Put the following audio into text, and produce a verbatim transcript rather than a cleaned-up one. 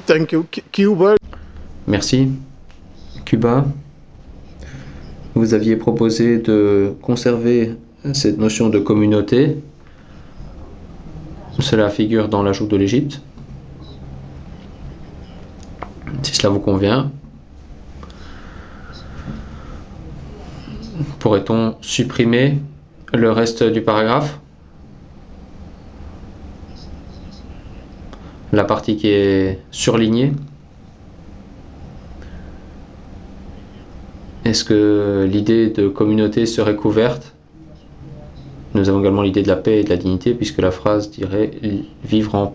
Thank you. Cuba. Merci. Cuba, vous aviez proposé de conserver cette notion de communauté. Cela figure dans l'ajout de l'Égypte. Si cela vous convient, pourrait-on supprimer le reste du paragraphe? La partie qui est surlignée? Est-ce que l'idée de communauté serait couverte? Nous avons également l'idée de la paix et de la dignité, puisque la phrase dirait « vivre en